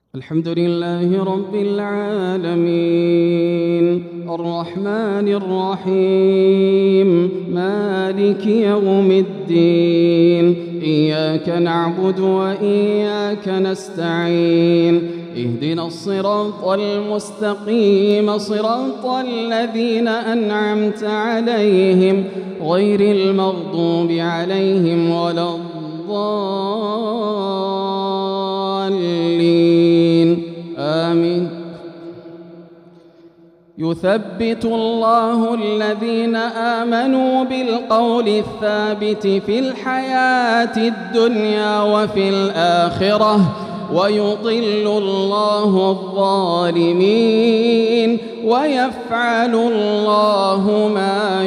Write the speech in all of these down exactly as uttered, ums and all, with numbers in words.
الحمد لله رب العالمين الرحمن الرحيم مالك يوم الدين إياك نعبد وإياك نستعين اهدنا الصراط المستقيم صراط الذين أنعمت عليهم غير المغضوب عليهم ولا الضالين آمين. يثبت الله الذين آمنوا بالقول الثابت في الحياة الدنيا وفي الآخرة ويضل الله الظالمين ويفعل الله ما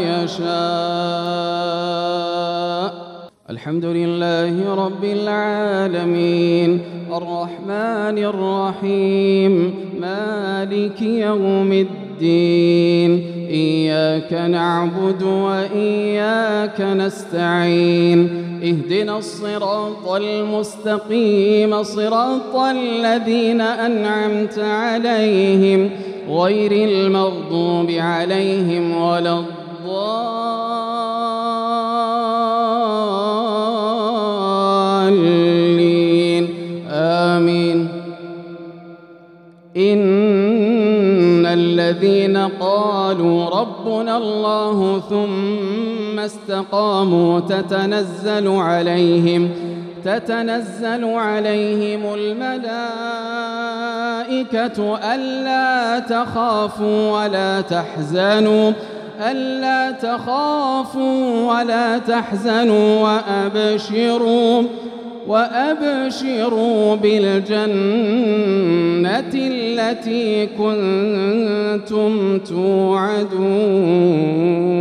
يشاء. الحمد لله رب العالمين الرحمن الرحيم مالك يوم الدين إياك نعبد وإياك نستعين اهدنا الصراط المستقيم صراط الذين أنعمت عليهم غير المغضوب عليهم ولا الضالين آمين. إن الذين قالوا ربنا الله ثم استقاموا تتنزل عليهم تتنزل عليهم الملائكة ألا تخافوا ولا تحزنوا ألا تخافوا ولا تحزنوا وأبشروا وأبشروا بالجنة التي كنتم توعدون.